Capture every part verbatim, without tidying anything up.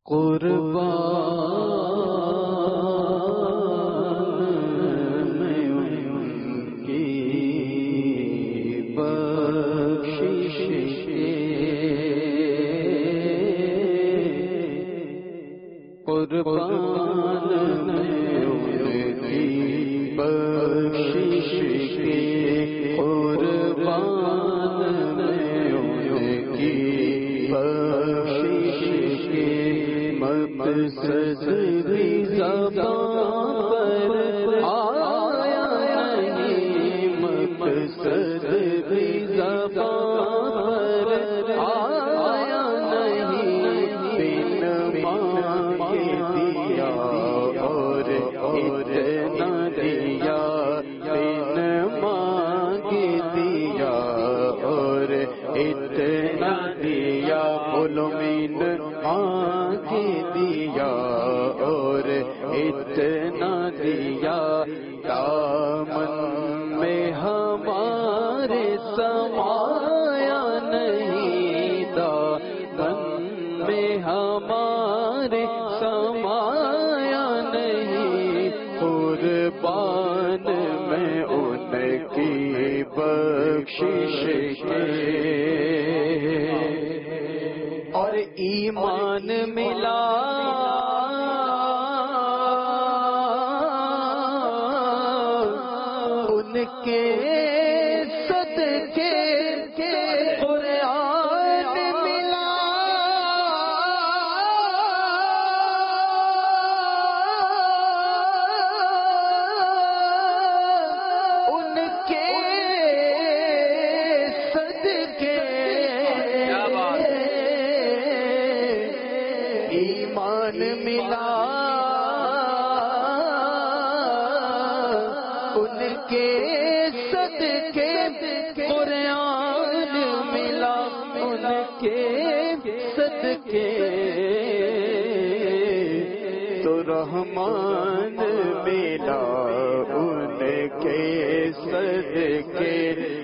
قربان میں ان کی بخشش کے، قربان میں ان کی بخشش کے، قربان میں ان کی بخشش کے، مقصد بھی زبان پر آیا نہیں، مقصد بھی زبان پر آیا نہیں، بن مانگے دیا اور اتنا دیا، بن مانگے دیا اور اتنا دیا، بولو من مانگے دیا اور اتنا دیا، دامن میں ہمارے سمایا نہیں، دامن میں ہمارے سمایا نہیں، قربان میں ان کی بخشش کے، اور ایمان ملا ان کے صدقے، قرآن ملا ان کے صدقے، ایمان ملا ان کے صدقے، قرآن ملا ان کے صدقے، تو رحمان ملا ان کے صدقے،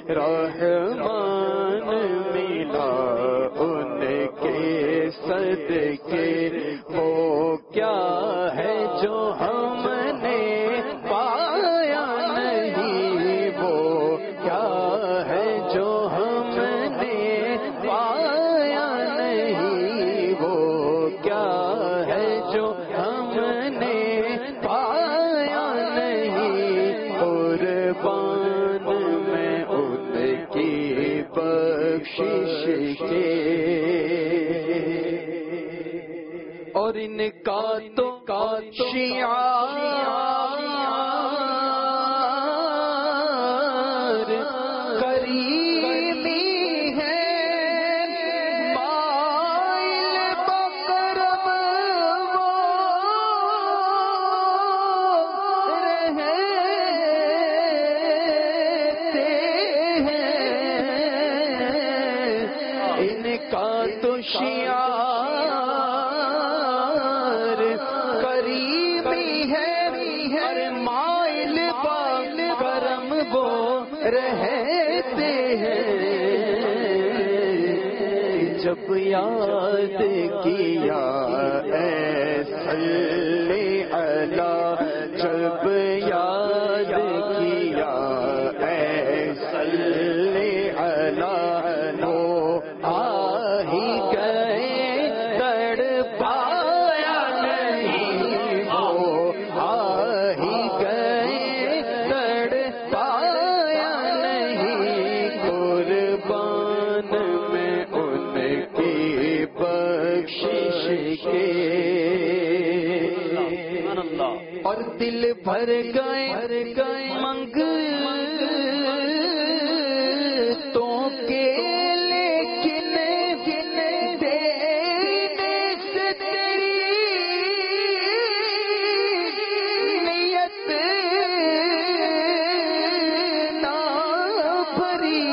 رحمان ملا ان کے صدقے، وہ کیا ہے جو ہم نے پایا نہیں، وہ کیا ہے جو ہم نے پایا نہیں، وہ کیا ہے جو ہم نے پایا نہیں، قربان میں ان کی بخشش کے، اور ان کا تو شعار کریمی ہے، مائل بکرم وہ رہتے ہیں، ان کا تو شعار کریمی ہے، ہر مائل کرم وہ رہتے ہیں، جب یاد کیا اے صلی علی، جب یاد کیا اے صلی علی، وہ آ ہی گئے تڑپایا نہیں، وہ آ ہی گئے تڑپایا نہیں، قربان میں ان کی بخشش کے، اور دل بھر گئے منگ تو کے، لیکن دینے سے تیری نیت نہ بھری،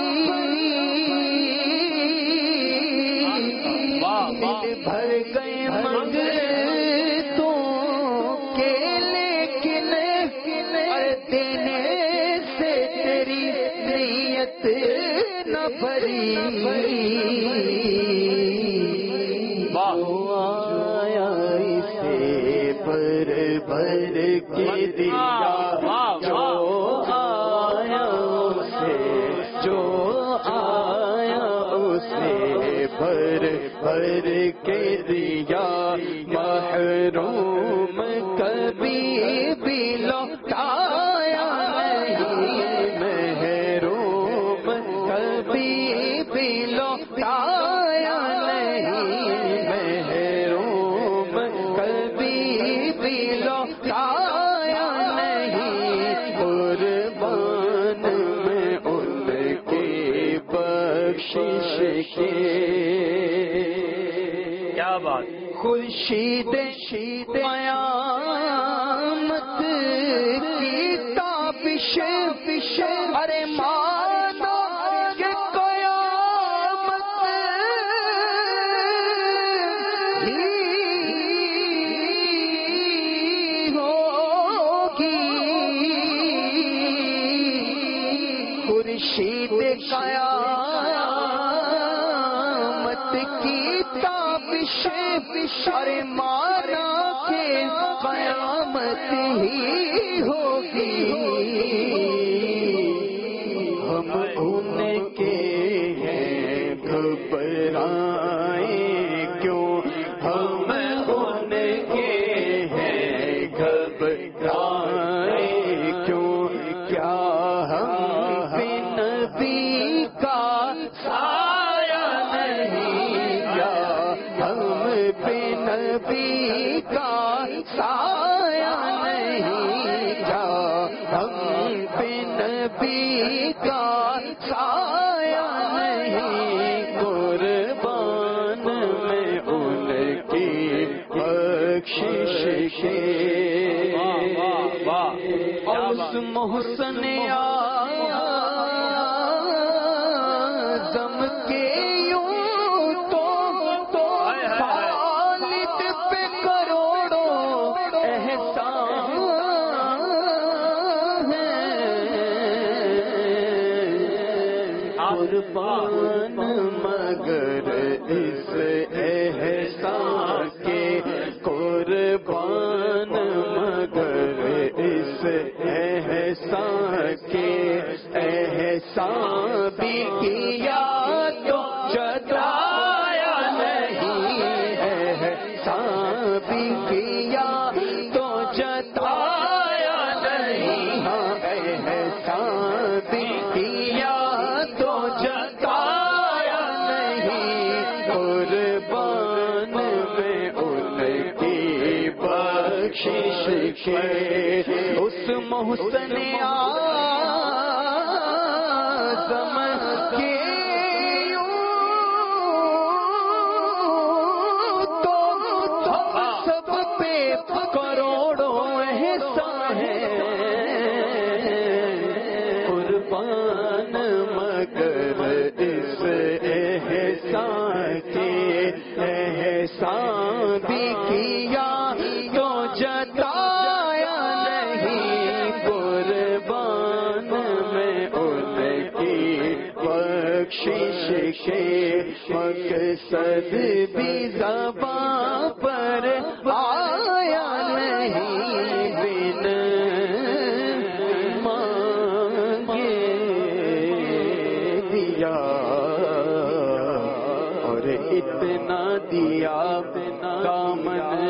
دل بھر گئے منگ تو کے، لیکن دینے سے تیری نیت نہ بھری، آیا بھر کے دیا جو آیا اسے جو آیا اسے بھر بھر کے دیا محروم کبھی بھی لوٹایا نہیں محروم کبھی بھی لوٹایا نہیں محروم کبھی بھی لوٹایا نہیں قربان میں ان کی بخشش کے کیا بات خورشید شید قیامت کی تابش فش ارے مانا کہ قیامت ہی ہوگی خورشید قیامت کی تابش ارے مانا کہ قیامت ہی ہوگی ہم ان کے ہیں گھبرائیں کیوں ہم ان کے ہیں گھبرائیں کیوں کیا ہم بے نبی کا سایہ نہیں کیا ہم بے نبی کا سایہ نہیں کیا ہم بے نبی کا سایہ نہیں قربان میں ان کی بخشش کے اس محسن اعظم کے یوں تو خالد پہ کروڑوں احسان قربان مگر اس احسان کے قربان مگر اس احسان کے احسان بھی کیا تو جتایا نہیں احسان بھی کیا تو جتایا نہیں ہاں احسان بھی کیا تو جتایا نہیں قربان میں ان کی بخشش کے اس محسن اعظم کے یوں تو سب پہ کروڑوں احسان ہے قربان مگر اس احسان کے احسان بھی کیا تو جتایا نہیں قربان میں ان کی بخشش کے مقصد بھی زباں پر آیا نہیں بن مانگے دیا اور اتنا دیا دامن